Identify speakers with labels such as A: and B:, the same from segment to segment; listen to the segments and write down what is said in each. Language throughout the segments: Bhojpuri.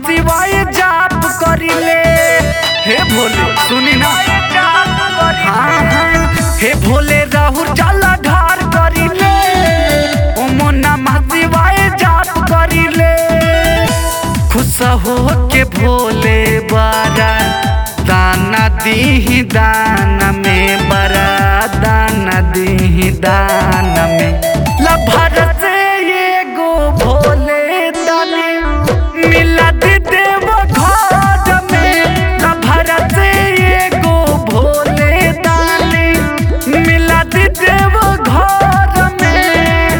A: शिवाय जाप करिले। हे भोले सुनी ना, हाँ हाँ हे भोले राहुल जाला ढार करिले। ओम नमः शिवाय जाप करिले। खुश हो के भोले बारा दाना दीही दान में, बड़ा दाना दीही दान में। लभर से ये गो भोले दानी मिला दे देव घर में। लभर से ये गो भोले दानी मिला दे देव घर में।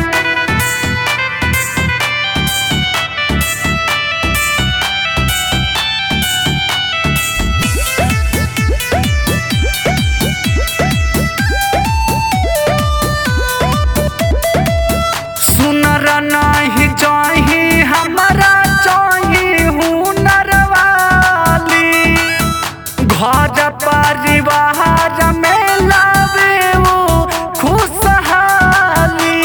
A: नहीं चाही हमारा चाही हुनर वाली। घर परिवार में लावे वो खुशहाली।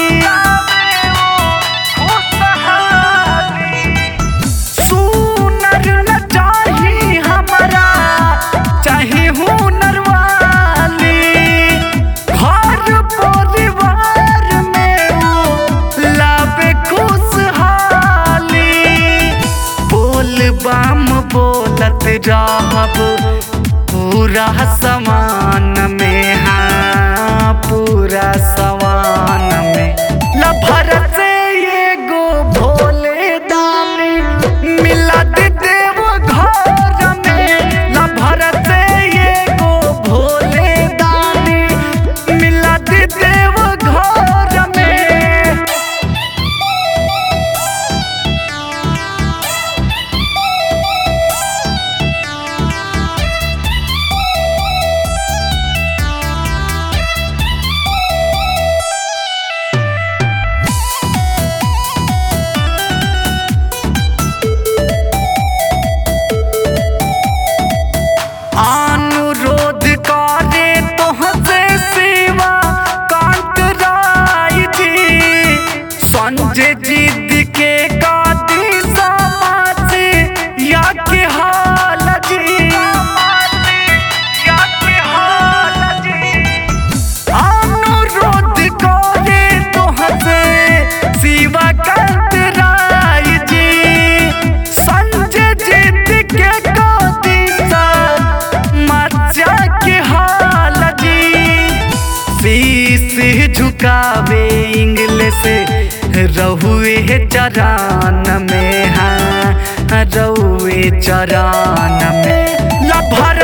A: सुनर न चाही हमारा चाही हुनर वाली। घर परिवार में वो लावे खुशहाली। बोल बम बोलत रहब पूरा समान में, हाँ पूरा समान में। लभर से ये गो भोले दानी मिला दे देव घर में। लभर से ये गो भोले दानी मिला दे देव घर में। अनुरोध करे तोहसे शिवा कांत राय जी। संजय जी के कादी समाज या के हाल जी। अनुरोध करे तोहसे शिवा कांत राय जी। संजय जी के कादी के हाल जी। शीश झुकावे इंग्लिश रहुए चरान में, हाँ रहुए चरान में। लभर